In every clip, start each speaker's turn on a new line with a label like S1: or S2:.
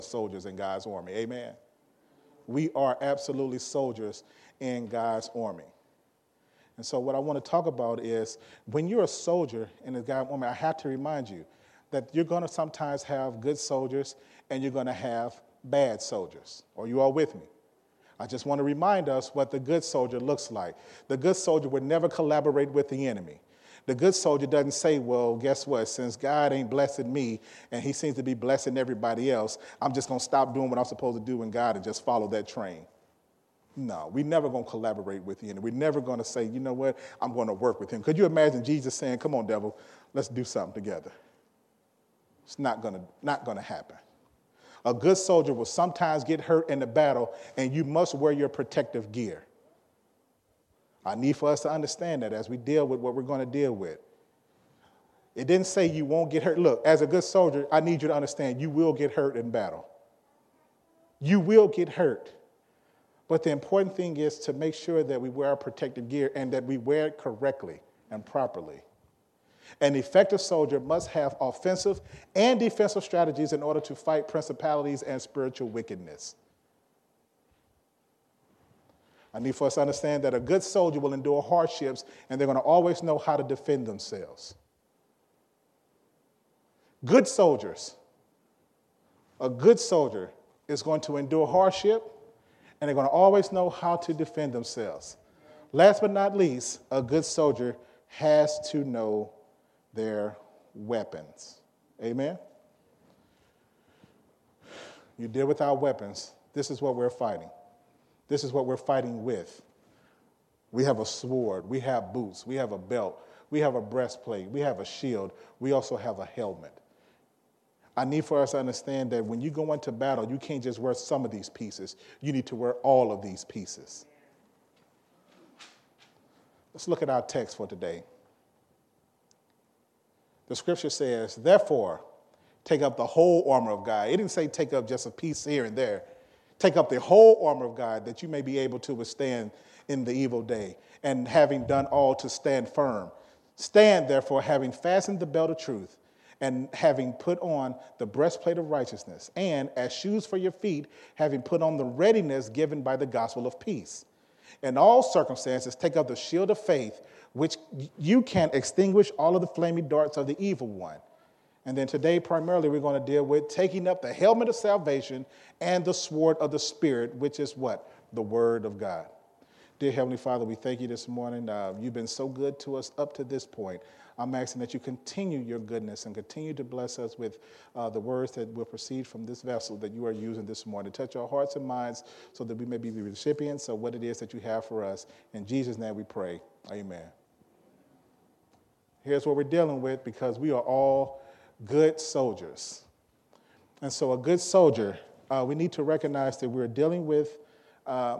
S1: soldiers in God's army. Amen. We are absolutely soldiers in God's army. And so what I want to talk about is when you're a soldier in the God's army, I have to remind you that you're going to sometimes have good soldiers and you're going to have bad soldiers. Are you all with me? I just want to remind us what the good soldier looks like. The good soldier would never collaborate with the enemy. The good soldier doesn't say, well, guess what? Since God ain't blessing me and he seems to be blessing everybody else, I'm just going to stop doing what I'm supposed to do in God and just follow that train. No, we're never going to collaborate with the enemy. We're never going to say, you know what? I'm going to work with him. Could you imagine Jesus saying, come on, devil, let's do something together? It's not going to happen. A good soldier will sometimes get hurt in the battle, and you must wear your protective gear. I need for us to understand that as we deal with what we're going to deal with. It didn't say you won't get hurt. Look, as a good soldier, I need you to understand you will get hurt in battle. You will get hurt. But the important thing is to make sure that we wear our protective gear and that we wear it correctly and properly. An effective soldier must have offensive and defensive strategies in order to fight principalities and spiritual wickedness. I need for us to understand that a good soldier will endure hardships and they're going to always know how to defend themselves. Good soldiers, a good soldier is going to endure hardship and they're going to always know how to defend themselves. Last but not least, a good soldier has to know their weapons. Amen? You deal with our weapons. This is what we're fighting. This is what we're fighting with. We have a sword. We have boots. We have a belt. We have a breastplate. We have a shield. We also have a helmet. I need for us to understand that when you go into battle, you can't just wear some of these pieces. You need to wear all of these pieces. Let's look at our text for today. The scripture says, therefore, take up the whole armor of God. It didn't say take up just a piece here and there. Take up the whole armor of God that you may be able to withstand in the evil day, and having done all to stand firm. Stand, therefore, having fastened the belt of truth, and having put on the breastplate of righteousness, and as shoes for your feet, having put on the readiness given by the gospel of peace. In all circumstances, take up the shield of faith, which you can extinguish all of the flaming darts of the evil one. And then today, primarily, we're going to deal with taking up the helmet of salvation and the sword of the Spirit, which is what? The Word of God. Dear Heavenly Father, we thank you this morning. You've been so good to us up to this point. I'm asking that you continue your goodness and continue to bless us with the words that will proceed from this vessel that you are using this morning. Touch our hearts and minds so that we may be the recipients of what it is that you have for us. In Jesus' name we pray. Amen. Here's what we're dealing with, because we are all good soldiers. And so a good soldier, we need to recognize that we're dealing with, a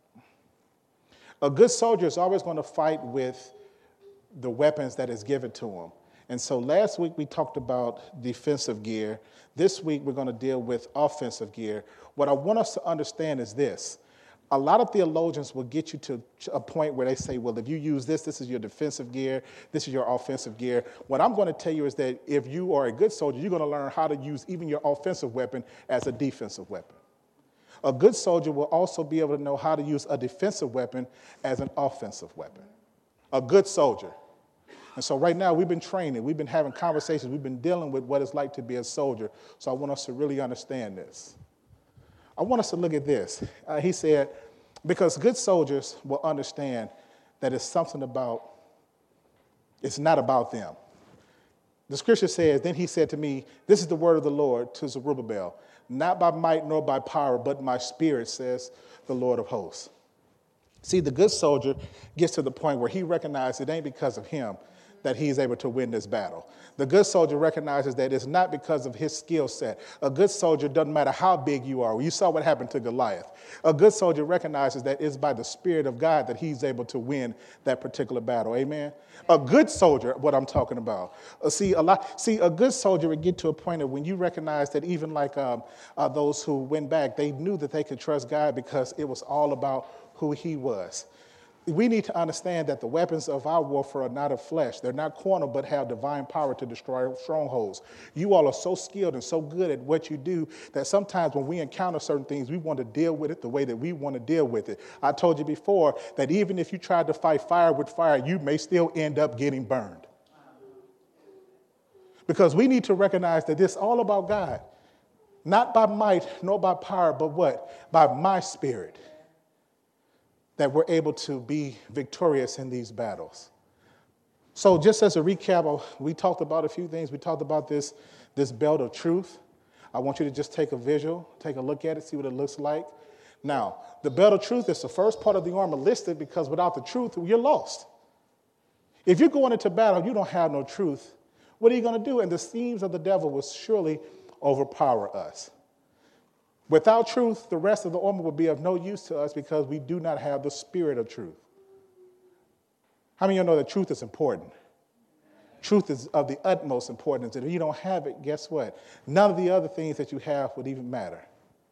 S1: good soldier is always going to fight with the weapons that is given to him. And so last week we talked about defensive gear. This week we're going to deal with offensive gear. What I want us to understand is this. A lot of theologians will get you to a point where they say, well, if you use this, this is your defensive gear, this is your offensive gear. What I'm going to tell you is that if you are a good soldier, you're going to learn how to use even your offensive weapon as a defensive weapon. A good soldier will also be able to know how to use a defensive weapon as an offensive weapon. A good soldier. And so right now we've been training, we've been having conversations, we've been dealing with what it's like to be a soldier. So I want us to really understand this. I want us to look at this. He said, because good soldiers will understand that it's something about, it's not about them. The scripture says, then he said to me, this is the word of the Lord to Zerubbabel, not by might nor by power, but my spirit, says the Lord of hosts. See, the good soldier gets to the point where he recognizes it ain't because of him that he's able to win this battle. The good soldier recognizes that it's not because of his skill set. A good soldier doesn't matter how big you are. You saw what happened to Goliath. A good soldier recognizes that it's by the Spirit of God that he's able to win that particular battle. Amen? A good soldier, what I'm talking about. A good soldier would get to a point of when you recognize that even like those who went back, they knew that they could trust God because it was all about who he was. We need to understand that the weapons of our warfare are not of flesh. They're not carnal, but have divine power to destroy strongholds. You all are so skilled and so good at what you do that sometimes when we encounter certain things, we want to deal with it the way that we want to deal with it. I told you before that even if you tried to fight fire with fire, you may still end up getting burned. Because we need to recognize that this is all about God. Not by might, nor by power, but what? By my spirit. That we're able to be victorious in these battles. So just as a recap, we talked about a few things. We talked about this belt of truth. I want you to just take a visual, take a look at it, see what it looks like. Now, the belt of truth is the first part of the armor listed because without the truth, you're lost. If you're going into battle, you don't have no truth. What are you going to do? And the schemes of the devil will surely overpower us. Without truth, the rest of the armor will be of no use to us because we do not have the spirit of truth. How many of you know that truth is important? Truth is of the utmost importance. And if you don't have it, guess what? None of the other things that you have would even matter.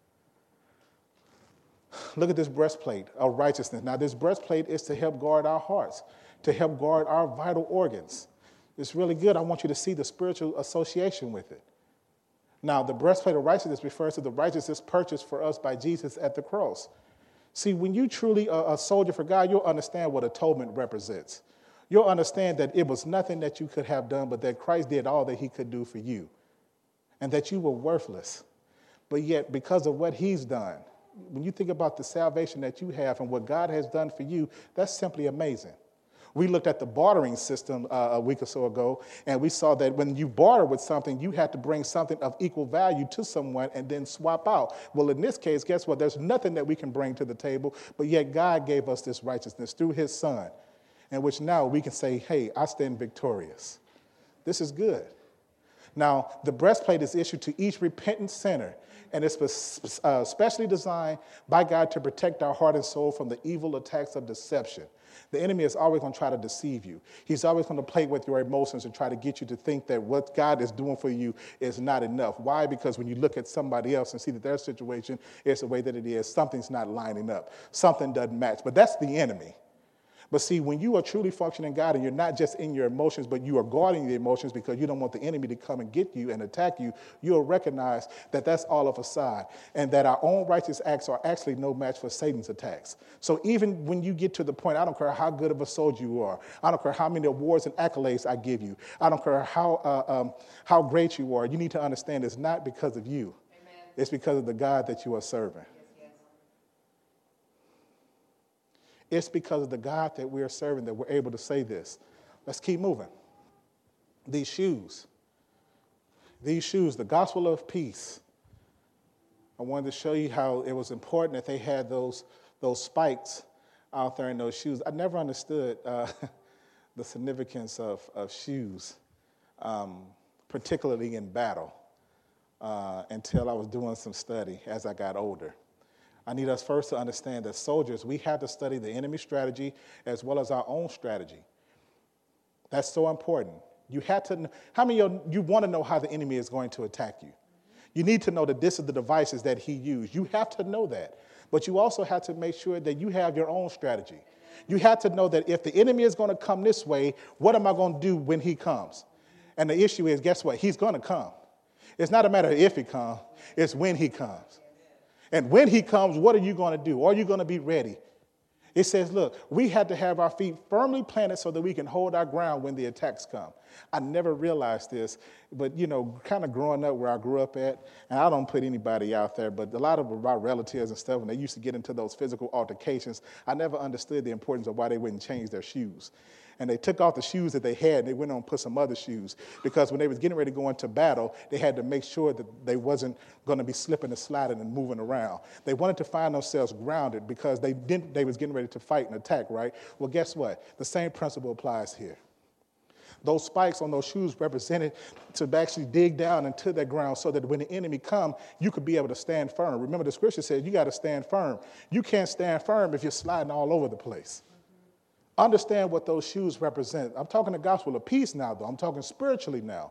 S1: Look at this breastplate of righteousness. Now, this breastplate is to help guard our hearts, to help guard our vital organs. It's really good. I want you to see the spiritual association with it. Now, the breastplate of righteousness refers to the righteousness purchased for us by Jesus at the cross. See, when you truly are a soldier for God, you'll understand what atonement represents. You'll understand that it was nothing that you could have done, but that Christ did all that he could do for you, and that you were worthless. But yet, because of what he's done, when you think about the salvation that you have and what God has done for you, that's simply amazing. We looked at the bartering system a week or so ago, and we saw that when you barter with something, you had to bring something of equal value to someone and then swap out. Well, in this case, guess what? There's nothing that we can bring to the table, but yet God gave us this righteousness through his son, in which now we can say, hey, I stand victorious. This is good. Now, the breastplate is issued to each repentant sinner, and it's specially designed by God to protect our heart and soul from the evil attacks of deception. The enemy is always going to try to deceive you. He's always going to play with your emotions and try to get you to think that what God is doing for you is not enough. Why? Because when you look at somebody else and see that their situation is the way that it is, something's not lining up. Something doesn't match. But that's the enemy. But see, when you are truly functioning God and you're not just in your emotions, but you are guarding the emotions because you don't want the enemy to come and get you and attack you, you'll recognize that that's all of a side and that our own righteous acts are actually no match for Satan's attacks. So even when you get to the point, I don't care how good of a soldier you are. I don't care how many awards and accolades I give you. I don't care how great you are. You need to understand it's not because of you. Amen. It's because of the God that you are serving. It's because of the God that we're serving that we're able to say this. Let's keep moving. These shoes, the gospel of peace. I wanted to show you how it was important that they had those spikes out there in those shoes. I never understood the significance of shoes, particularly in battle, until I was doing some study as I got older. I need us first to understand that soldiers, we have to study the enemy strategy as well as our own strategy. That's so important. You have to. How many of you want to know how the enemy is going to attack you? You need to know that this is the devices that he used. You have to know that. But you also have to make sure that you have your own strategy. You have to know that if the enemy is going to come this way, what am I going to do when he comes? And the issue is, guess what? He's going to come. It's not a matter of if he comes, it's when he comes. And when he comes, what are you going to do? Are you going to be ready? It says, look, we had to have our feet firmly planted so that we can hold our ground when the attacks come. I never realized this, but, kind of growing up where I grew up at, and I don't put anybody out there, but a lot of my relatives and stuff, when they used to get into those physical altercations, I never understood the importance of why they wouldn't change their shoes. And they took off the shoes that they had, and they went on and put some other shoes. Because when they was getting ready to go into battle, they had to make sure that they wasn't going to be slipping and sliding and moving around. They wanted to find themselves grounded because they was getting ready to fight and attack, right? Well, guess what? The same principle applies here. Those spikes on those shoes represented to actually dig down into that ground so that when the enemy come, you could be able to stand firm. Remember, the scripture says you got to stand firm. You can't stand firm if you're sliding all over the place. Understand what those shoes represent. I'm talking the gospel of peace now, though. I'm talking spiritually now.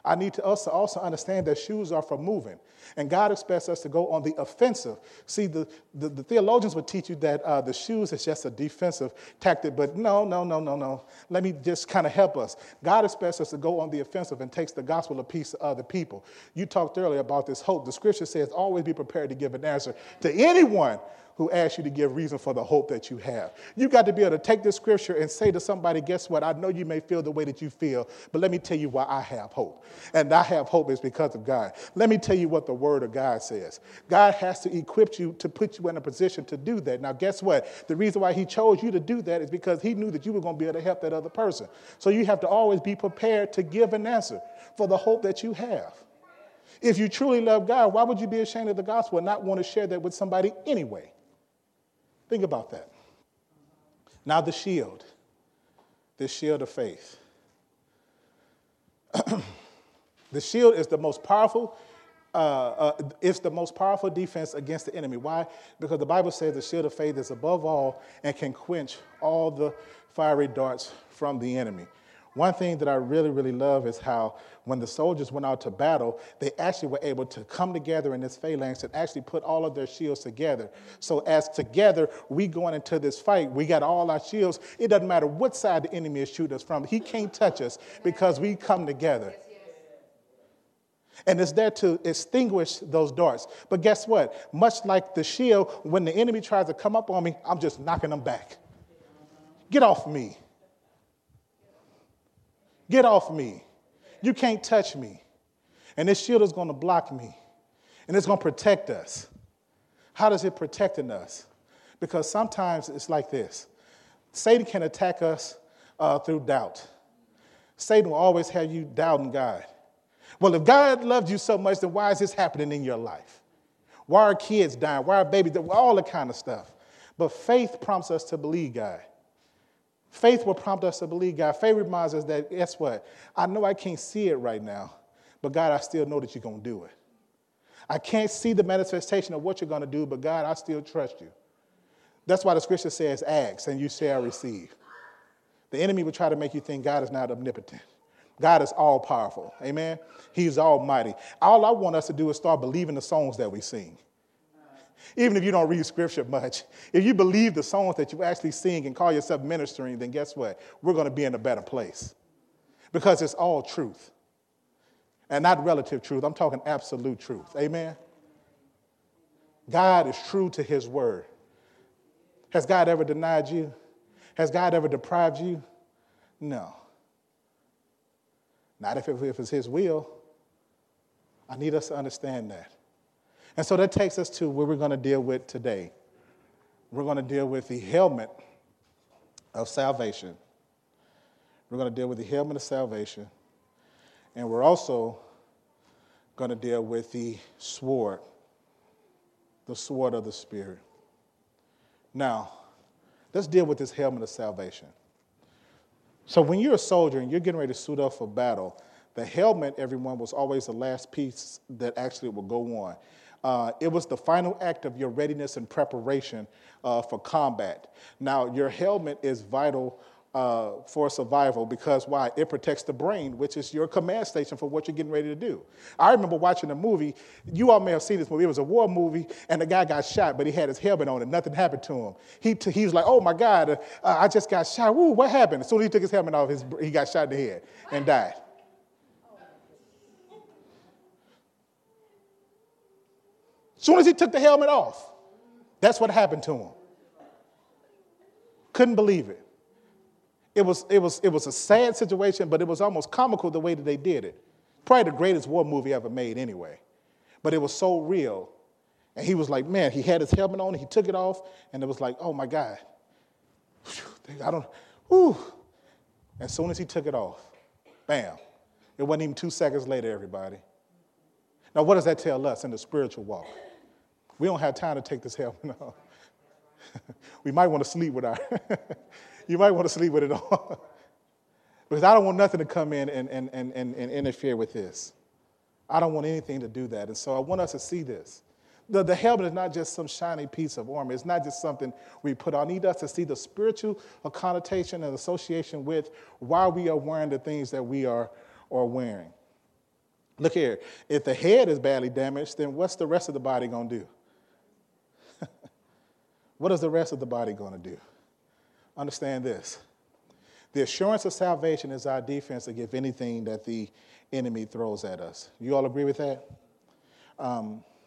S1: I need to also understand that shoes are for moving. And God expects us to go on the offensive. See, the theologians would teach you that the shoes is just a defensive tactic, but no. Let me just kind of help us. God expects us to go on the offensive and takes the gospel of peace to other people. You talked earlier about this hope. The scripture says always be prepared to give an answer to anyone who asks you to give reason for the hope that you have. You got to be able to take this scripture and say to somebody, guess what? I know you may feel the way that you feel, but let me tell you why I have hope. And I have hope is because of God. Let me tell you what the word of God says. God has to equip you to put you in a position to do that. Now, guess what? The reason why he chose you to do that is because he knew that you were going to be able to help that other person. So you have to always be prepared to give an answer for the hope that you have. If you truly love God, why would you be ashamed of the gospel and not want to share that with somebody anyway? Think about that. Now the shield of faith. The shield is the most powerful. It's the most powerful defense against the enemy. Why? Because the Bible says the shield of faith is above all and can quench all the fiery darts from the enemy. One thing that I really, really love is how when the soldiers went out to battle, they actually were able to come together in this phalanx and actually put all of their shields together. So as together, we going into this fight, we got all our shields. It doesn't matter what side the enemy is shooting us from. He can't touch us because we come together. And it's there to extinguish those darts. But guess what? Much like the shield, when the enemy tries to come up on me, I'm just knocking them back. Get off me. Get off me. You can't touch me. And this shield is going to block me. And it's going to protect us. How does it protecting us? Because sometimes it's like this. Satan can attack us through doubt. Satan will always have you doubting God. Well, if God loved you so much, then why is this happening in your life? Why are kids dying? Why are babies dying? All the kind of stuff. But faith prompts us to believe God. Faith will prompt us to believe God. Faith reminds us that, guess what? I know I can't see it right now, but God, I still know that you're going to do it. I can't see the manifestation of what you're going to do, but God, I still trust you. That's why the scripture says, ask and you shall receive. The enemy will try to make you think God is not omnipotent. God is all powerful. Amen. He's almighty. All I want us to do is start believing the songs that we sing. Even if you don't read scripture much, if you believe the songs that you actually sing and call yourself ministering, then guess what? We're going to be in a better place because it's all truth and not relative truth. I'm talking absolute truth. Amen. God is true to his word. Has God ever denied you? Has God ever deprived you? No. Not if it's his will. I need us to understand that. And so that takes us to where we're going to deal with today. We're going to deal with the helmet of salvation. We're going to deal with the helmet of salvation. And we're also going to deal with the sword of the Spirit. Now, let's deal with this helmet of salvation. So when you're a soldier and you're getting ready to suit up for battle, the helmet, everyone, was always the last piece that actually would go on. It was the final act of your readiness and preparation for combat. Now, your helmet is vital for survival because why? It protects the brain, which is your command station for what you're getting ready to do. I remember watching a movie. You all may have seen this movie. It was a war movie, and the guy got shot, but he had his helmet on, and nothing happened to him. He was like, oh, my God, I just got shot. Woo, what happened? As soon as he took his helmet off, he got shot in the head and died. As soon as he took the helmet off, that's what happened to him. Couldn't believe it. It was a sad situation, but it was almost comical the way that they did it. Probably the greatest war movie ever made anyway. But it was so real. And he was like, man, he had his helmet on, he took it off, and it was like, oh my God. As soon as he took it off, bam. It wasn't even 2 seconds later, everybody. Now, what does that tell us in the spiritual walk? We don't have time to take this helmet off. We might want to sleep with you might want to sleep with it on. Because I don't want nothing to come in and interfere with this. I don't want anything to do that. And so I want us to see this. The helmet is not just some shiny piece of armor. It's not just something we put on. I need us to see the spiritual connotation and association with why we are wearing the things that we are wearing. Look here, if the head is badly damaged, then what's the rest of the body going to do? What is the rest of the body going to do? Understand this. The assurance of salvation is our defense against anything that the enemy throws at us. You all agree with that? A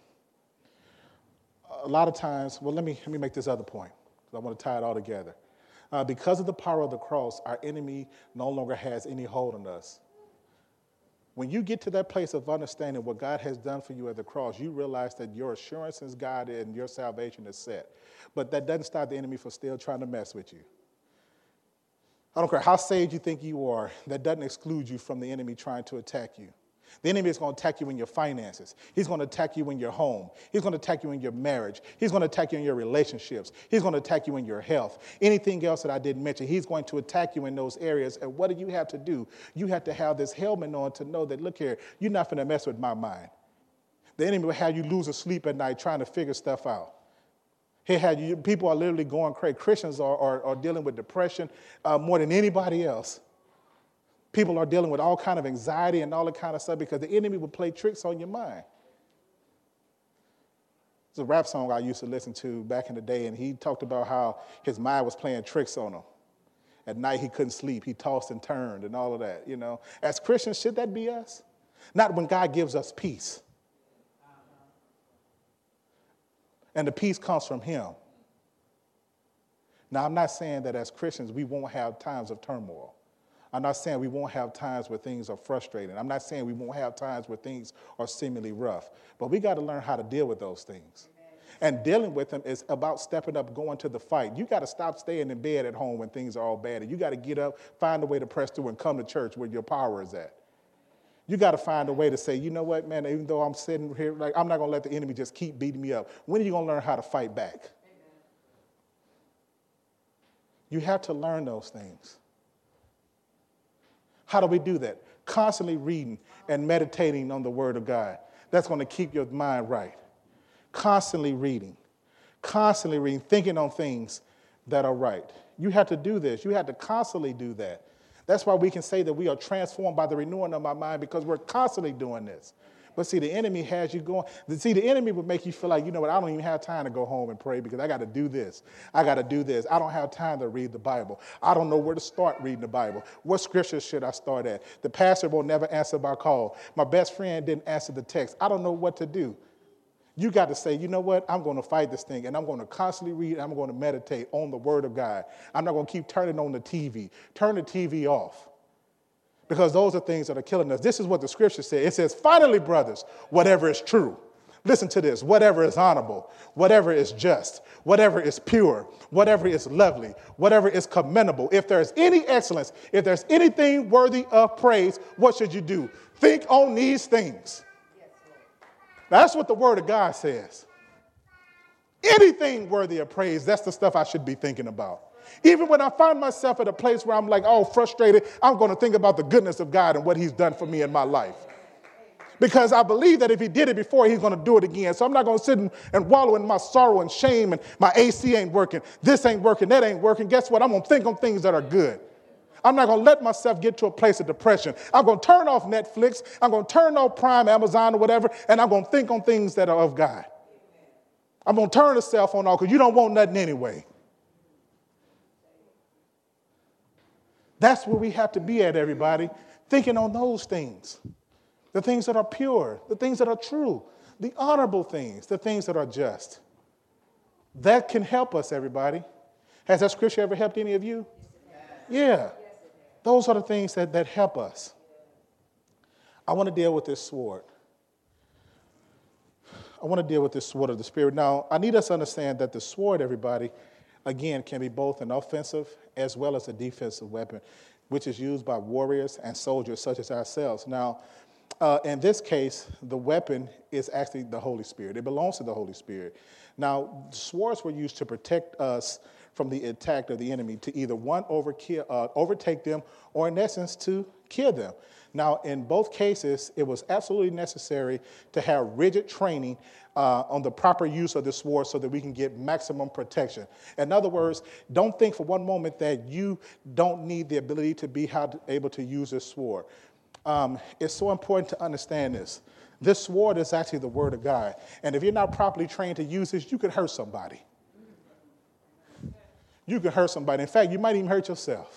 S1: lot of times, well, let me make this other point, because I want to tie it all together. Because of the power of the cross, our enemy no longer has any hold on us. When you get to that place of understanding what God has done for you at the cross, you realize that your assurance in God and your salvation is set. But that doesn't stop the enemy from still trying to mess with you. I don't care how saved you think you are, that doesn't exclude you from the enemy trying to attack you. The enemy is going to attack you in your finances. He's going to attack you in your home. He's going to attack you in your marriage. He's going to attack you in your relationships. He's going to attack you in your health. Anything else that I didn't mention, he's going to attack you in those areas. And what do you have to do? You have to have this helmet on to know that, look here, you're not going to mess with my mind. The enemy will have you losing sleep at night trying to figure stuff out. People are literally going crazy. Christians are dealing with depression more than anybody else. People are dealing with all kind of anxiety and all that kind of stuff because the enemy will play tricks on your mind. It's a rap song I used to listen to back in the day, and he talked about how his mind was playing tricks on him. At night, he couldn't sleep. He tossed and turned and all of that, you know. As Christians, should that be us? Not when God gives us peace. And the peace comes from him. Now, I'm not saying that as Christians, we won't have times of turmoil. I'm not saying we won't have times where things are frustrating. I'm not saying we won't have times where things are seemingly rough. But we got to learn how to deal with those things. Amen. And dealing with them is about stepping up, going to the fight. You got to stop staying in bed at home when things are all bad. And you got to get up, find a way to press through and come to church where your power is at. You got to find a way to say, you know what, man, even though I'm sitting here, like, I'm not going to let the enemy just keep beating me up. When are you going to learn how to fight back? Amen. You have to learn those things. How do we do that? Constantly reading and meditating on the Word of God. That's going to keep your mind right. Constantly reading, thinking on things that are right. You have to do this. You have to constantly do that. That's why we can say that we are transformed by the renewing of our mind, because we're constantly doing this. But see, the enemy has you going. See, the enemy would make you feel like, you know what, I don't even have time to go home and pray because I got to do this. I got to do this. I don't have time to read the Bible. I don't know where to start reading the Bible. What scripture should I start at? The pastor will never answer my call. My best friend didn't answer the text. I don't know what to do. You got to say, you know what, I'm going to fight this thing, and I'm going to constantly read, and I'm going to meditate on the Word of God. I'm not going to keep turning on the TV. Turn the TV off. Because those are things that are killing us. This is what the scripture says. It says, finally, brothers, whatever is true. Listen to this. Whatever is honorable, whatever is just, whatever is pure, whatever is lovely, whatever is commendable. If there's any excellence, if there's anything worthy of praise, what should you do? Think on these things. That's what the Word of God says. Anything worthy of praise, that's the stuff I should be thinking about. Even when I find myself at a place where I'm like, oh, frustrated, I'm going to think about the goodness of God and what he's done for me in my life. Because I believe that if he did it before, he's going to do it again. So I'm not going to sit and wallow in my sorrow and shame and my AC ain't working. This ain't working. That ain't working. Guess what? I'm going to think on things that are good. I'm not going to let myself get to a place of depression. I'm going to turn off Netflix. I'm going to turn off Prime, Amazon, or whatever, and I'm going to think on things that are of God. I'm going to turn the cell phone off because you don't want nothing anyway. That's where we have to be at, everybody, thinking on those things, the things that are pure, the things that are true, the honorable things, the things that are just. That can help us, everybody. Has that scripture ever helped any of you? Yeah. Those are the things that help us. I want to deal with this sword. I want to deal with this sword of the Spirit. Now, I need us to understand that the sword, everybody, again, can be both an offensive as well as a defensive weapon, which is used by warriors and soldiers such as ourselves. Now, in this case, the weapon is actually the Holy Spirit. It belongs to the Holy Spirit. Now, swords were used to protect us from the attack of the enemy, to either overtake them, or in essence, to kill them. Now, in both cases, it was absolutely necessary to have rigid training on the proper use of the sword so that we can get maximum protection. In other words, don't think for one moment that you don't need the ability to be able to use this sword. It's so important to understand this. This sword is actually the word of God. And if you're not properly trained to use this, you could hurt somebody. You could hurt somebody. In fact, you might even hurt yourself.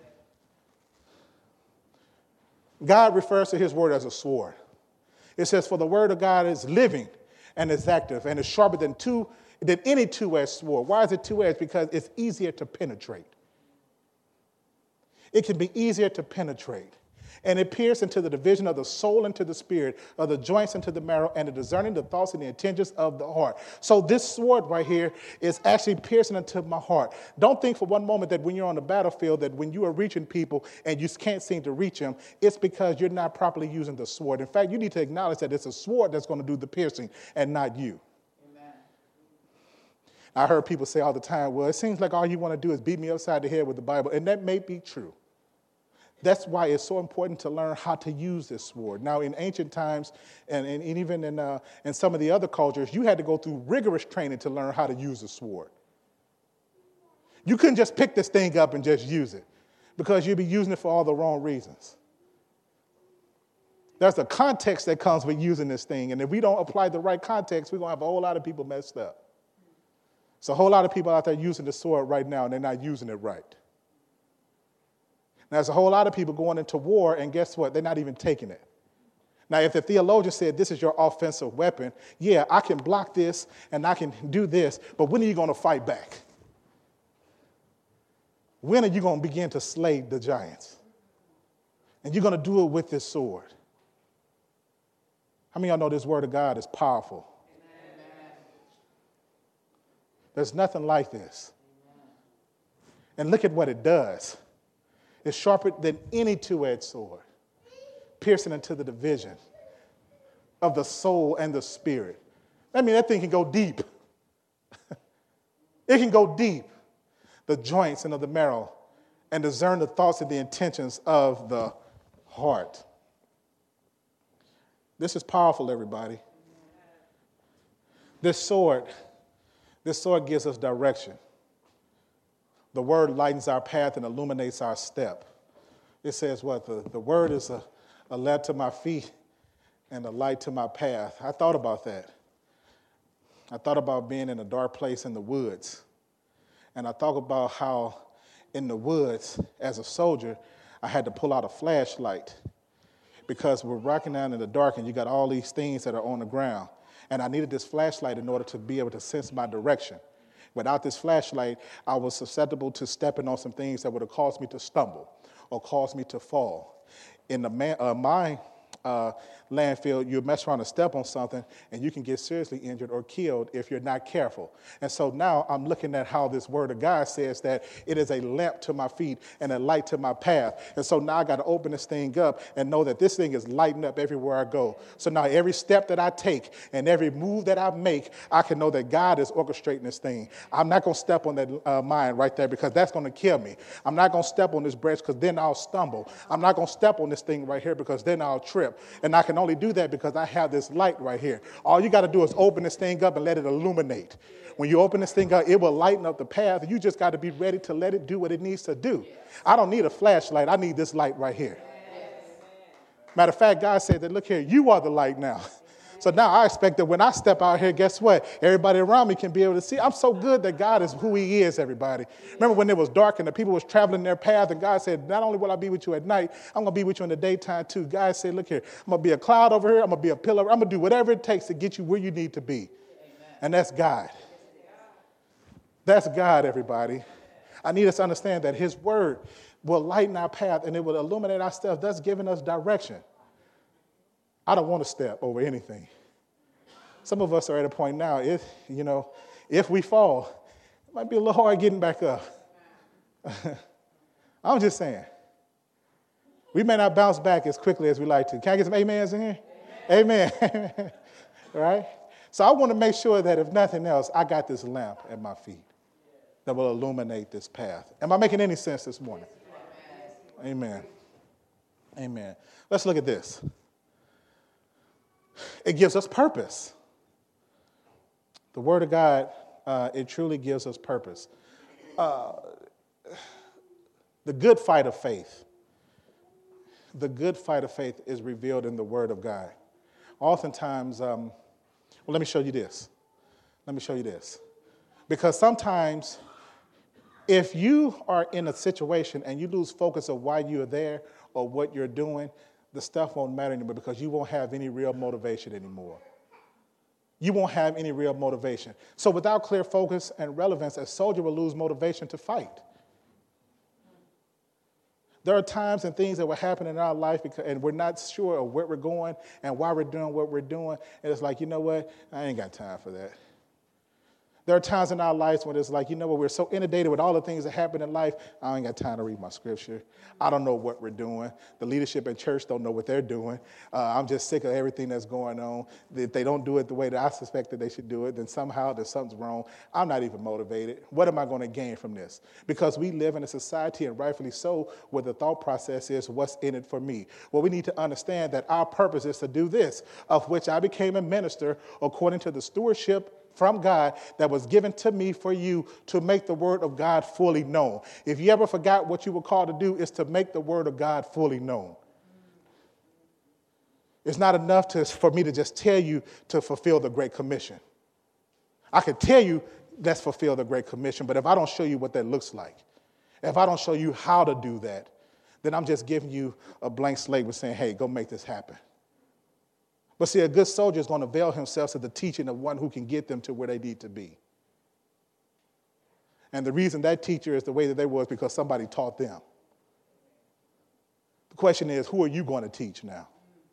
S1: God refers to his word as a sword. It says, for the word of God is living and is active and is sharper than any two-edged sword. Why is it two-edged? Because it's easier to penetrate. It can be easier to penetrate. And it pierces into the division of the soul into the spirit, of the joints into the marrow, and the discerning the thoughts and the intentions of the heart. So this sword right here is actually piercing into my heart. Don't think for one moment that when you're on the battlefield, that when you are reaching people and you can't seem to reach them, it's because you're not properly using the sword. In fact, you need to acknowledge that it's a sword that's going to do the piercing and not you. Amen. I heard people say all the time, well, it seems like all you want to do is beat me upside the head with the Bible, and that may be true. That's why it's so important to learn how to use this sword. Now, in ancient times, and even in some of the other cultures, you had to go through rigorous training to learn how to use a sword. You couldn't just pick this thing up and just use it, because you'd be using it for all the wrong reasons. There's a context that comes with using this thing, and if we don't apply the right context, we're going to have a whole lot of people messed up. So a whole lot of people out there using the sword right now, and they're not using it right. Now, there's a whole lot of people going into war, and guess what? They're not even taking it. Now, if the theologian said this is your offensive weapon, yeah, I can block this and I can do this, but when are you going to fight back? When are you going to begin to slay the giants? And you're going to do it with this sword. How many of y'all know this word of God is powerful? Amen. There's nothing like this. And look at what it does. It's sharper than any two-edged sword, piercing into the division of the soul and the spirit. I mean, that thing can go deep. It can go deep, the joints and of the marrow, and discern the thoughts and the intentions of the heart. This is powerful, everybody. This sword gives us direction. The word lightens our path and illuminates our step. It says what? The word is a lamp to my feet and a light to my path. I thought about that. I thought about being in a dark place in the woods. And I thought about how in the woods, as a soldier, I had to pull out a flashlight because we're rocking down in the dark and you got all these things that are on the ground. And I needed this flashlight in order to be able to sense my direction. Without this flashlight, I was susceptible to stepping on some things that would have caused me to stumble or caused me to fall. In the mine landfill, you mess around and step on something, and you can get seriously injured or killed if you're not careful. And so now I'm looking at how this word of God says that it is a lamp to my feet and a light to my path. And so now I got to open this thing up and know that this thing is lighting up everywhere I go. So now every step that I take and every move that I make, I can know that God is orchestrating this thing. I'm not going to step on that mine right there because that's going to kill me. I'm not going to step on this branch because then I'll stumble. I'm not going to step on this thing right here because then I'll trip. And I can only do that because I have this light right here. All you got to do is open this thing up and let it illuminate. When you open this thing up, it will lighten up the path. You just got to be ready to let it do what it needs to do. I don't need a flashlight. I need this light right here. Matter of fact, God said that, look here, you are the light now. So now I expect that when I step out here, guess what? Everybody around me can be able to see. I'm so good that God is who he is, everybody. Remember when it was dark and the people was traveling their path and God said, not only will I be with you at night, I'm going to be with you in the daytime too. God said, look here, I'm going to be a cloud over here. I'm going to be a pillar. I'm going to do whatever it takes to get you where you need to be. Amen. And that's God. That's God, everybody. I need us to understand that his word will lighten our path and it will illuminate our steps, thus giving us direction. I don't want to step over anything. Some of us are at a point now, if we fall, it might be a little hard getting back up. I'm just saying. We may not bounce back as quickly as we like to. Can I get some amens in here? Amen. Amen. Right? So I want to make sure that if nothing else, I got this lamp at my feet that will illuminate this path. Am I making any sense this morning? Amen. Amen. Let's look at this. It gives us purpose. The word of God, it truly gives us purpose. The good fight of faith. the good fight of faith is revealed in the Word of God. Oftentimes, let me show you this. Let me show you this. Because sometimes if you are in a situation and you lose focus of why you're there or what you're doing, the stuff won't matter anymore because you won't have any real motivation anymore. You won't have any real motivation. So without clear focus and relevance, a soldier will lose motivation to fight. There are times and things that will happen in our life and we're not sure of where we're going and why we're doing what we're doing. And it's like, you know what? I ain't got time for that. There are times in our lives when it's like, you know what, we're so inundated with all the things that happen in life, I ain't got time to read my scripture. I don't know what we're doing. The leadership in church don't know what they're doing. I'm just sick of everything that's going on. If they don't do it the way that I suspected they should do it, then somehow there's something wrong. I'm not even motivated. What am I going to gain from this? Because we live in a society, and rightfully so, where the thought process is, what's in it for me? Well, we need to understand that our purpose is to do this, of which I became a minister according to the stewardship from God that was given to me for you to make the word of God fully known. If you ever forgot what you were called to do, is to make the word of God fully known. It's not enough for me to just tell you to fulfill the Great Commission. I can tell you, let's fulfill the Great Commission, but if I don't show you what that looks like, if I don't show you how to do that, then I'm just giving you a blank slate with saying, hey, go make this happen. But see, a good soldier is going to avail himself to the teaching of one who can get them to where they need to be. And the reason that teacher is the way that they was because somebody taught them. The question is, who are you going to teach now?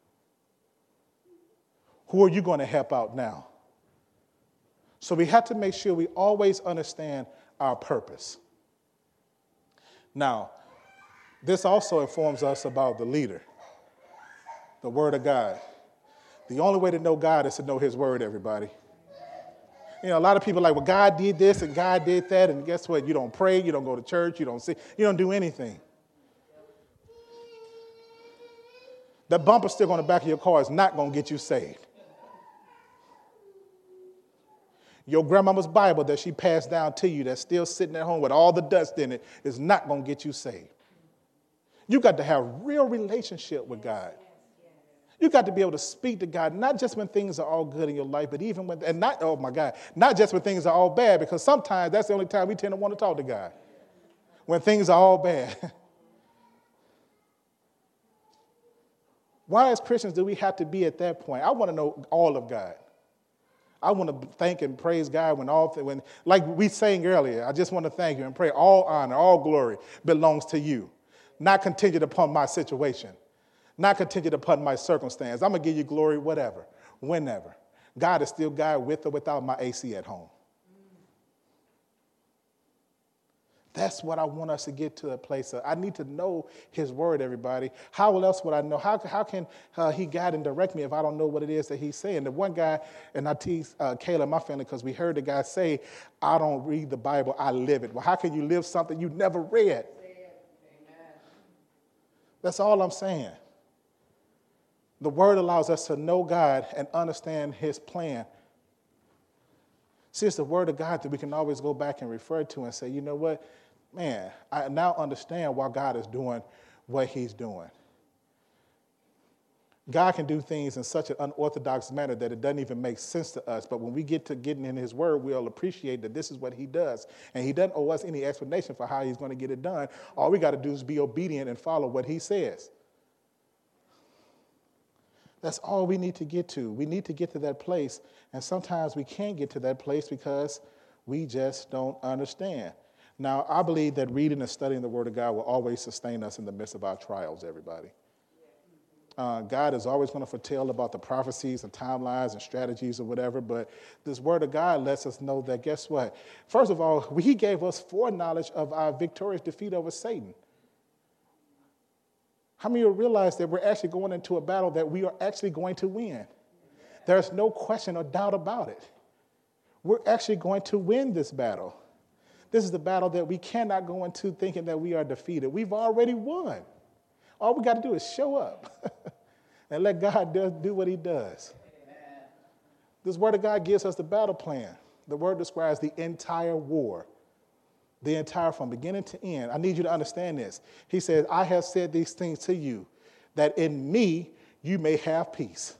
S1: Who are you going to help out now? So we have to make sure we always understand our purpose. Now, this also informs us about the leader, the Word of God. The only way to know God is to know his word, everybody. You know, a lot of people are like, well, God did this and God did that, and guess what? You don't pray, you don't go to church, you don't do anything. That bumper sticker on the back of your car is not going to get you saved. Your grandmama's Bible that she passed down to you that's still sitting at home with all the dust in it is not going to get you saved. You got to have real relationship with God. You got to be able to speak to God, not just when things are all good in your life, but even when, and not, oh my God, not just when things are all bad, because sometimes that's the only time we tend to want to talk to God, when things are all bad. Why as Christians do we have to be at that point? I want to know all of God. I want to thank and praise God when like we sang earlier, I just want to thank you and pray all honor, all glory belongs to you, not contingent upon my situation. Not contingent upon my circumstance. I'm going to give you glory, whatever, whenever. God is still God with or without my AC at home. That's what I want us to get to a place of. I need to know his word, everybody. How else would I know? How can he guide and direct me if I don't know what it is that he's saying? The one guy, and I tease Kayla and my family because we heard the guy say, I don't read the Bible, I live it. Well, how can you live something you never read? That's all I'm saying. The word allows us to know God and understand his plan. See, it's the word of God that we can always go back and refer to and say, you know what, man, I now understand why God is doing what he's doing. God can do things in such an unorthodox manner that it doesn't even make sense to us. But when we get to getting in his word, we'll appreciate that this is what he does. And he doesn't owe us any explanation for how he's going to get it done. All we got to do is be obedient and follow what he says. That's all we need to get to. We need to get to that place. And sometimes we can't get to that place because we just don't understand. Now, I believe that reading and studying the Word of God will always sustain us in the midst of our trials, everybody. God is always going to foretell about the prophecies and timelines and strategies or whatever, but this Word of God lets us know that, guess what? First of all, he gave us foreknowledge of our victorious defeat over Satan. How many of you realize that we're actually going into a battle that we are actually going to win? There's no question or doubt about it. We're actually going to win this battle. This is the battle that we cannot go into thinking that we are defeated. We've already won. All we got to do is show up and let God do what he does. Amen. This word of God gives us the battle plan. The word describes the entire war. The entire, from beginning to end. I need you to understand this. He says, I have said these things to you, that in me you may have peace.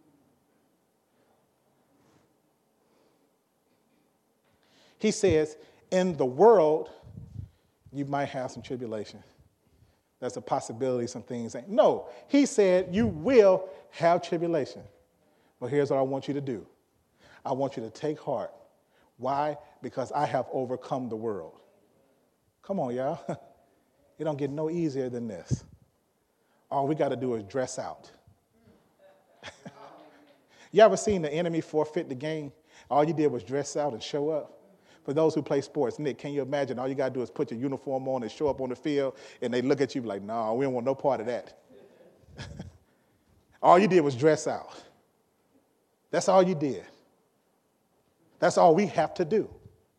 S1: He says, in the world, you might have some tribulation. That's a possibility, some things ain't. No, he said you will have tribulation. But here's what I want you to do. I want you to take heart. Why? Because I have overcome the world. Come on, y'all. It don't get no easier than this. All we got to do is dress out. You ever seen the enemy forfeit the game? All you did was dress out and show up. For those who play sports, Nick, can you imagine? All you got to do is put your uniform on and show up on the field, and they look at you like, no, we don't want no part of that. All you did was dress out. That's all you did. That's all we have to do.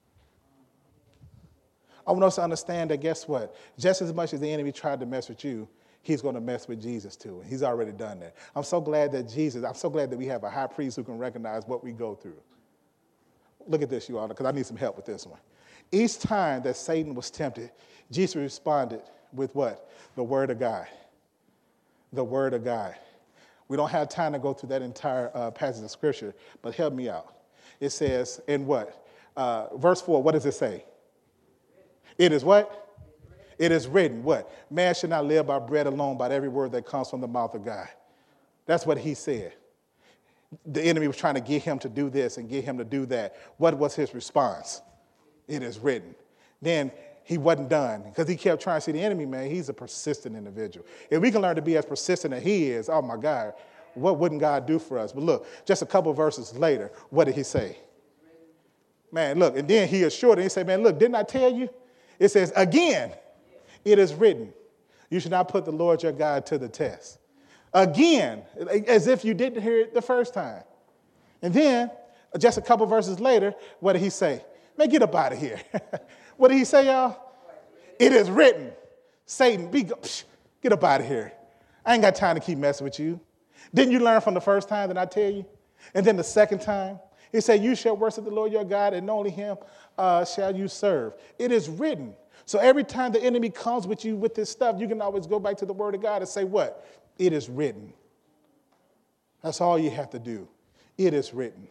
S1: I want us to understand that, guess what? Just as much as the enemy tried to mess with you, he's going to mess with Jesus too. And he's already done that. I'm so glad that we have a high priest who can recognize what we go through. Look at this, you all, because I need some help with this one. Each time that Satan was tempted, Jesus responded with what? The word of God. The word of God. We don't have time to go through that entire passage of scripture, but help me out. It says in what? Verse 4, what does it say? It is what? It is written, what? Man should not live by bread alone, but every word that comes from the mouth of God. That's what he said. The enemy was trying to get him to do this and get him to do that. What was his response? It is written. Then he wasn't done because he kept trying to see the enemy, man. He's a persistent individual. If we can learn to be as persistent as he is, oh my God, what wouldn't God do for us? But look, just a couple verses later, what did he say? Man, look, and then he assured him, he said, man, look, didn't I tell you? It says, again, it is written, you should not put the Lord your God to the test. Again, as if you didn't hear it the first time. And then, just a couple verses later, what did he say? Man, get up out of here. What did he say, y'all? It is written. Satan, get up out of here. I ain't got time to keep messing with you. Didn't you learn from the first time that I tell you? And then the second time, he said, you shall worship the Lord your God, and only him shall you serve. It is written. So every time the enemy comes with you with this stuff, you can always go back to the word of God and say what? It is written. That's all you have to do. It is written.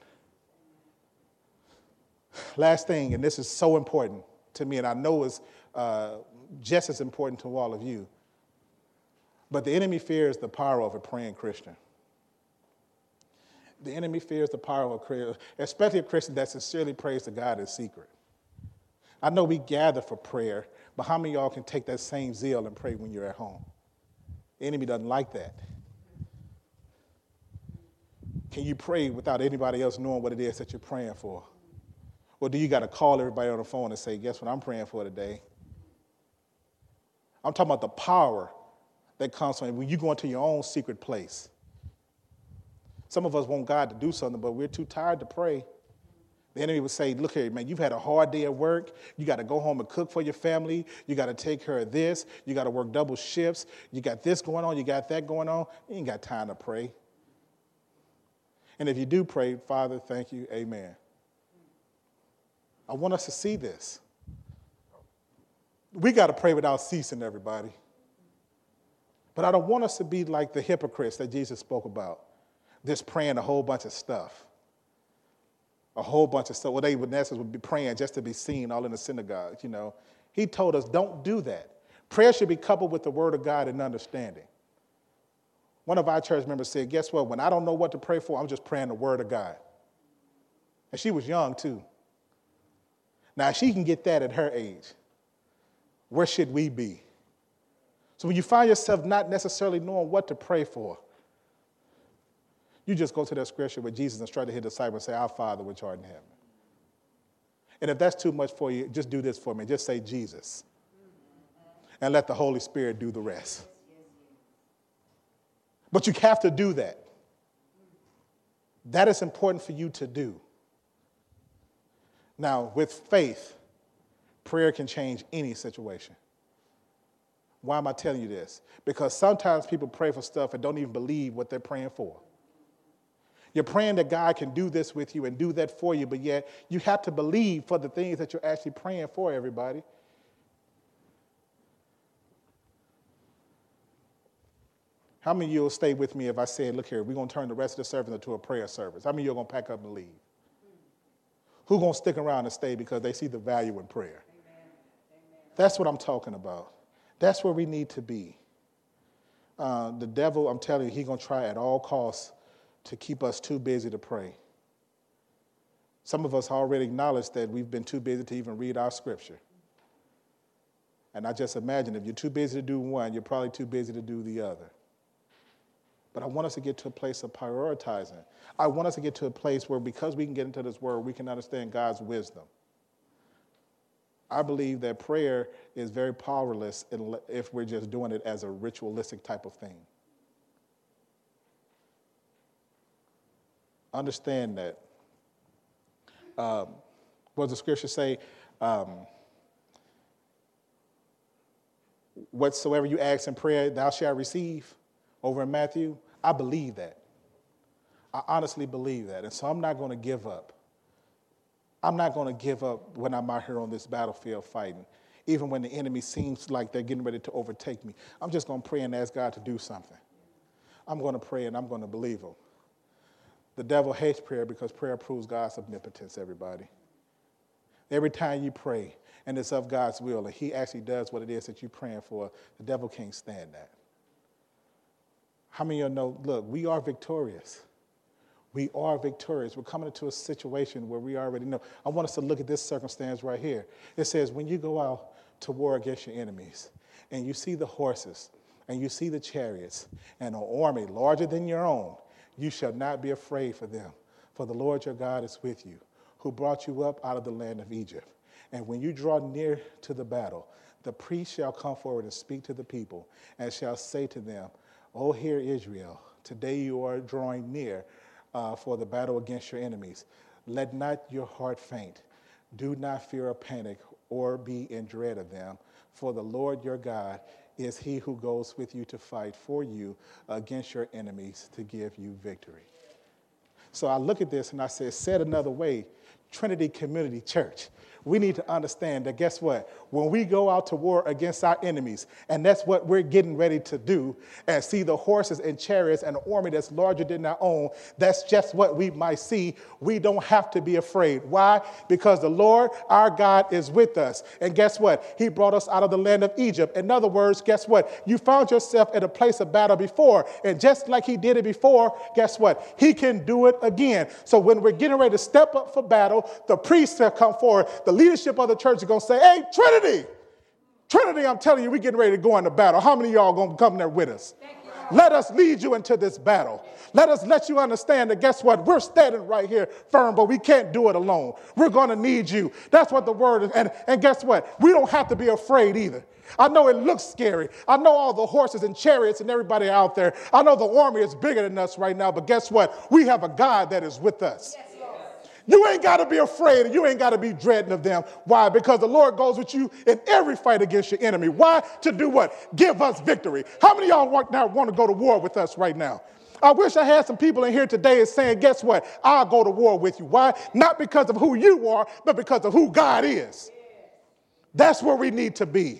S1: Last thing, and this is so important to me, and I know it's just as important to all of you, but the enemy fears the power of a praying Christian. The enemy fears the power of a Christian, especially a Christian that sincerely prays to God in secret. I know we gather for prayer, but how many of y'all can take that same zeal and pray when you're at home? The enemy doesn't like that. Can you pray without anybody else knowing what it is that you're praying for? Or do you got to call everybody on the phone and say, guess what I'm praying for today? I'm talking about the power that comes from when you go into your own secret place. Some of us want God to do something, but we're too tired to pray. The enemy would say, look here, man, you've had a hard day at work. You got to go home and cook for your family. You got to take care of this. You got to work double shifts. You got this going on. You got that going on. You ain't got time to pray. And if you do pray, Father, thank you, amen. I want us to see this. We got to pray without ceasing, everybody. But I don't want us to be like the hypocrites that Jesus spoke about, just praying a whole bunch of stuff. A whole bunch of stuff. Well, they would, in essence, would be praying just to be seen all in the synagogue, you know. He told us, don't do that. Prayer should be coupled with the word of God and understanding. One of our church members said, guess what? When I don't know what to pray for, I'm just praying the word of God. And she was young, too. Now, she can get that at her age. Where should we be? So when you find yourself not necessarily knowing what to pray for, you just go to that scripture where Jesus instructed his disciples and say, our Father which art in heaven. And if that's too much for you, just do this for me. Just say Jesus. And let the Holy Spirit do the rest. But you have to do that. That is important for you to do. Now, with faith, prayer can change any situation. Why am I telling you this? Because sometimes people pray for stuff and don't even believe what they're praying for. You're praying that God can do this with you and do that for you, but yet you have to believe for the things that you're actually praying for, everybody. How many of you will stay with me if I said, look here, we're going to turn the rest of the service into a prayer service? How many of you are going to pack up and leave? Who's going to stick around and stay because they see the value in prayer? Amen. That's what I'm talking about. That's where we need to be. The devil, I'm telling you, he's going to try at all costs to keep us too busy to pray. Some of us already acknowledge that we've been too busy to even read our scripture. And I just imagine if you're too busy to do one, you're probably too busy to do the other. But I want us to get to a place of prioritizing. I want us to get to a place where because we can get into this word, we can understand God's wisdom. I believe that prayer is very powerless if we're just doing it as a ritualistic type of thing. Understand that. What does the scripture say? Whatsoever you ask in prayer, thou shalt receive. Over in Matthew, I believe that. I honestly believe that. And so I'm not going to give up. I'm not going to give up when I'm out here on this battlefield fighting, even when the enemy seems like they're getting ready to overtake me. I'm just going to pray and ask God to do something. I'm going to pray and I'm going to believe him. The devil hates prayer because prayer proves God's omnipotence, everybody. Every time you pray and it's of God's will and he actually does what it is that you're praying for, the devil can't stand that. How many of you know, look, we are victorious. We are victorious. We're coming into a situation where we already know. I want us to look at this circumstance right here. It says, when you go out to war against your enemies and you see the horses and you see the chariots and an army larger than your own, you shall not be afraid for them. For the Lord your God is with you, who brought you up out of the land of Egypt. And when you draw near to the battle, the priest shall come forward and speak to the people and shall say to them, O hear Israel, today you are drawing near for the battle against your enemies. Let not your heart faint. Do not fear or panic or be in dread of them. For the Lord your God is he who goes with you to fight for you against your enemies to give you victory. So I look at this and I say, said another way, Trinity Community Church. We need to understand that, guess what? When we go out to war against our enemies, and that's what we're getting ready to do, and see the horses and chariots and an army that's larger than our own, that's just what we might see. We don't have to be afraid. Why? Because the Lord, our God, is with us. And guess what? He brought us out of the land of Egypt. In other words, guess what? You found yourself at a place of battle before, and just like he did it before, guess what? He can do it again. So when we're getting ready to step up for battle, the priests have come forward. The leadership of the church is going to say, hey, Trinity, I'm telling you, we're getting ready to go into battle. How many of y'all going to come there with us? Let us lead you into this battle. Let you understand that, guess what? We're standing right here firm, but we can't do it alone. We're going to need you. That's what the word is. And guess what? We don't have to be afraid either. I know it looks scary. I know all the horses and chariots and everybody out there. I know the army is bigger than us right now, but guess what? We have a God that is with us. Yes. You ain't got to be afraid and you ain't got to be dreading of them. Why? Because the Lord goes with you in every fight against your enemy. Why? To do what? Give us victory. How many of y'all want to go to war with us right now? I wish I had some people in here today saying, guess what? I'll go to war with you. Why? Not because of who you are, but because of who God is. That's where we need to be.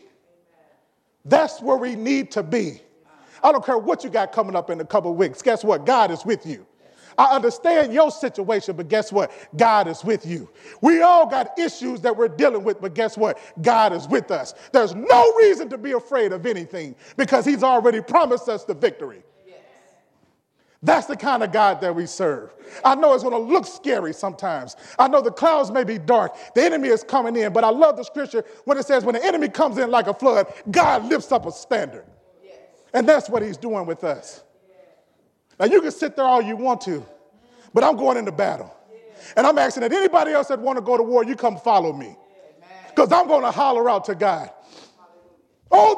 S1: That's where we need to be. I don't care what you got coming up in a couple of weeks. Guess what? God is with you. I understand your situation, but guess what? God is with you. We all got issues that we're dealing with, but guess what? God is with us. There's no reason to be afraid of anything because he's already promised us the victory. Yes. That's the kind of God that we serve. I know it's going to look scary sometimes. I know the clouds may be dark. The enemy is coming in, but I love the scripture when it says when the enemy comes in like a flood, God lifts up a standard. Yes. And that's what he's doing with us. Now, you can sit there all you want to, but I'm going into battle. And I'm asking that anybody else that want to go to war, you come follow me. Because I'm going to holler out to God. Oh,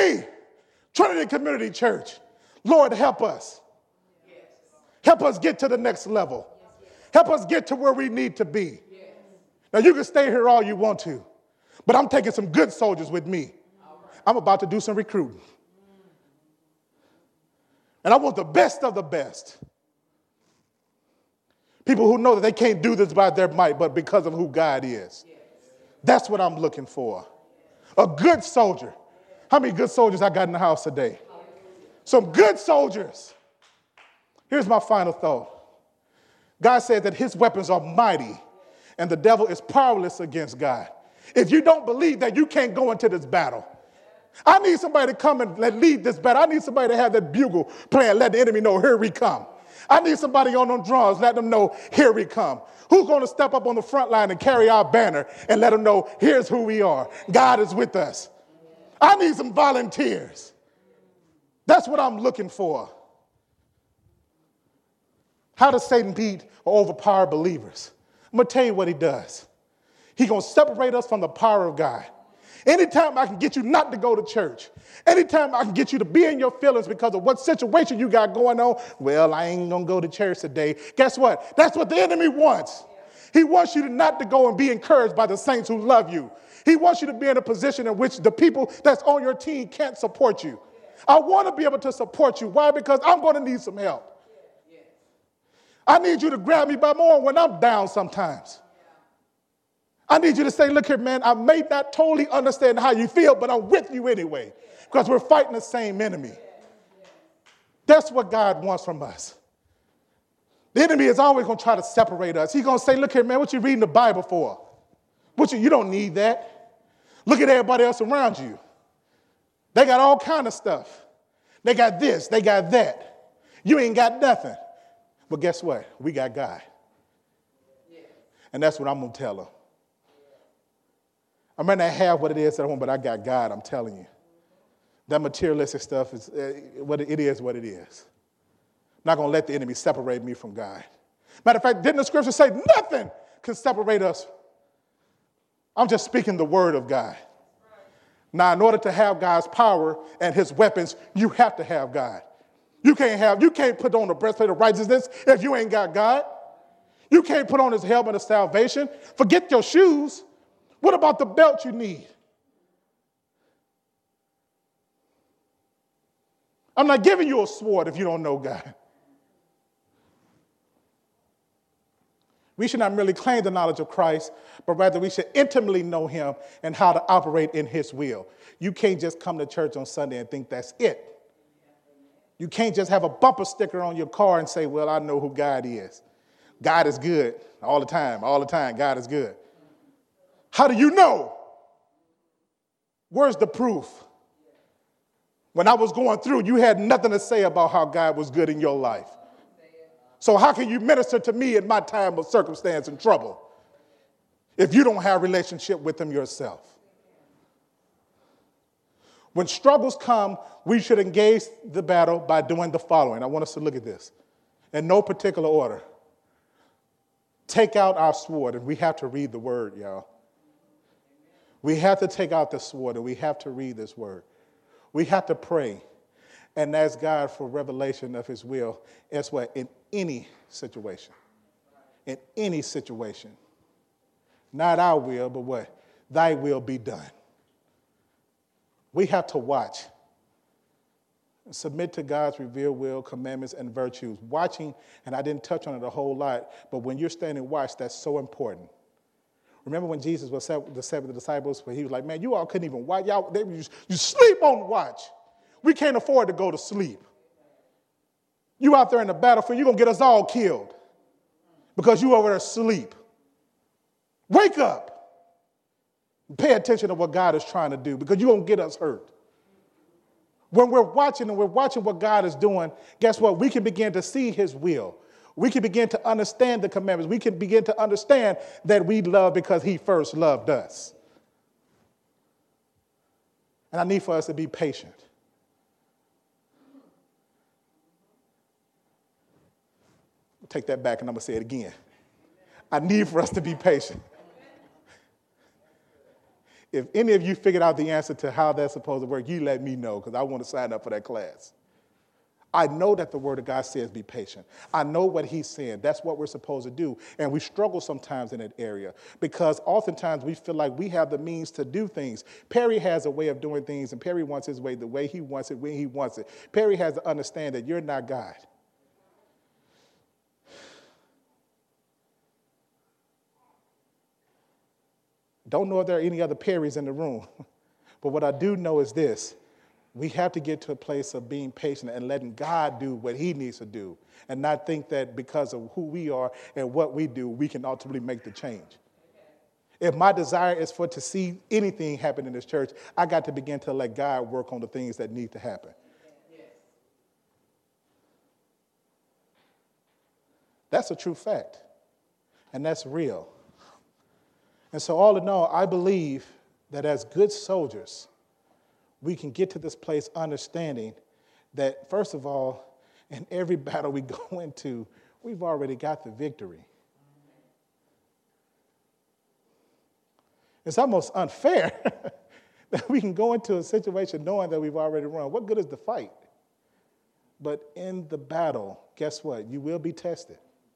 S1: Trinity Community Church, Lord, help us. Help us get to the next level. Help us get to where we need to be. Now, you can stay here all you want to, but I'm taking some good soldiers with me. I'm about to do some recruiting. And I want the best of the best. People who know that they can't do this by their might, but because of who God is. That's what I'm looking for. A good soldier. How many good soldiers I got in the house today? Some good soldiers. Here's my final thought. God said that his weapons are mighty and the devil is powerless against God. If you don't believe that, you can't go into this battle. I need somebody to come and lead this battle. I need somebody to have that bugle playing, let the enemy know, here we come. I need somebody on them drums, let them know, here we come. Who's going to step up on the front line and carry our banner and let them know, here's who we are. God is with us. I need some volunteers. That's what I'm looking for. How does Satan beat or overpower believers? I'm going to tell you what he does. He's going to separate us from the power of God. Anytime I can get you not to go to church, anytime I can get you to be in your feelings because of what situation you got going on, well, I ain't going to go to church today. Guess what? That's what the enemy wants. He wants you to not to go and be encouraged by the saints who love you. He wants you to be in a position in which the people that's on your team can't support you. I want to be able to support you. Why? Because I'm going to need some help. I need you to grab me by more when I'm down sometimes. I need you to say, look here, man, I may not totally understand how you feel, but I'm with you anyway because we're fighting the same enemy. That's what God wants from us. The enemy is always going to try to separate us. He's going to say, look here, man, what you reading the Bible for? You don't need that. Look at everybody else around you. They got all kind of stuff. They got this, they got that. You ain't got nothing. But guess what? We got God. And that's what I'm going to tell them. I may not have what it is at home, but I got God, I'm telling you. That materialistic stuff is what it is. I'm not going to let the enemy separate me from God. Matter of fact, didn't the scripture say nothing can separate us? I'm just speaking the word of God. Now, in order to have God's power and his weapons, you have to have God. You can't put on the breastplate of righteousness if you ain't got God. You can't put on his helmet of salvation. Forget your shoes. What about the belt you need? I'm not giving you a sword if you don't know God. We should not merely claim the knowledge of Christ, but rather we should intimately know him and how to operate in his will. You can't just come to church on Sunday and think that's it. You can't just have a bumper sticker on your car and say, well, I know who God is. God is good all the time, God is good. How do you know? Where's the proof? When I was going through, you had nothing to say about how God was good in your life. So how can you minister to me in my time of circumstance and trouble if you don't have a relationship with him yourself? When struggles come, we should engage the battle by doing the following. I want us to look at this in no particular order. Take out our sword, and we have to read the word, y'all. We have to take out the sword, and we have to read this word. We have to pray and ask God for revelation of his will. Guess what? In any situation. In any situation. Not our will, but what? Thy will be done. We have to watch. Submit to God's revealed will, commandments, and virtues. Watching, and I didn't touch on it a whole lot, but when you're standing watch, that's so important. Remember when Jesus was with the disciples, where he was like, man, you all couldn't even watch. You sleep on watch. We can't afford to go to sleep. You out there in the battlefield, you're going to get us all killed because you over there asleep. Wake up. Pay attention to what God is trying to do because you're going to get us hurt. When we're watching what God is doing, guess what? We can begin to see his will. We can begin to understand the commandments. We can begin to understand that we love because he first loved us. And I need for us to be patient. I'll take that back and I'm going to say it again. I need for us to be patient. If any of you figured out the answer to how that's supposed to work, you let me know because I want to sign up for that class. I know that the word of God says be patient. I know what he's saying. That's what we're supposed to do. And we struggle sometimes in that area because oftentimes we feel like we have the means to do things. Perry has a way of doing things, and Perry wants his way the way he wants it, when he wants it. Perry has to understand that you're not God. Don't know if there are any other Perrys in the room, but what I do know is this. We have to get to a place of being patient and letting God do what he needs to do and not think that because of who we are and what we do, we can ultimately make the change. If my desire is for to see anything happen in this church, I got to begin to let God work on the things that need to happen. That's a true fact, and that's real. And so all in all, I believe that as good soldiers, we can get to this place understanding that, first of all, in every battle we go into, we've already got the victory. It's almost unfair that we can go into a situation knowing that we've already won. What good is the fight? But in the battle, guess what? You will be tested.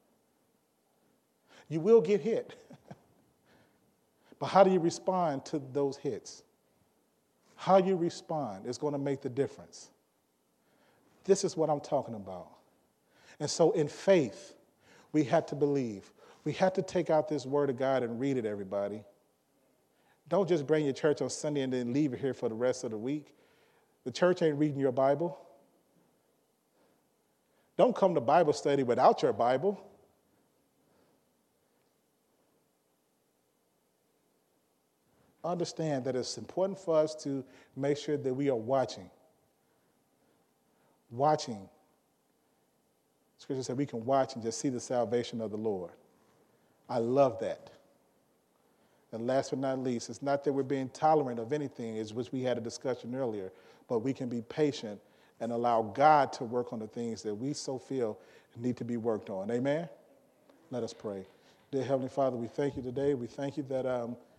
S1: You will get hit. But how do you respond to those hits? How you respond is going to make the difference. This is what I'm talking about. And so in faith, we have to believe. We have to take out this word of God and read it, everybody. Don't just bring your church on Sunday and then leave it here for the rest of the week. The church ain't reading your Bible. Don't come to Bible study without your Bible. Understand that it's important for us to make sure that we are watching. Watching. Scripture said we can watch and just see the salvation of the Lord. I love that. And last but not least, it's not that we're being tolerant of anything, as which we had a discussion earlier, but we can be patient and allow God to work on the things that we so feel need to be worked on. Amen? Let us pray. Dear Heavenly Father, we thank you today. We thank you that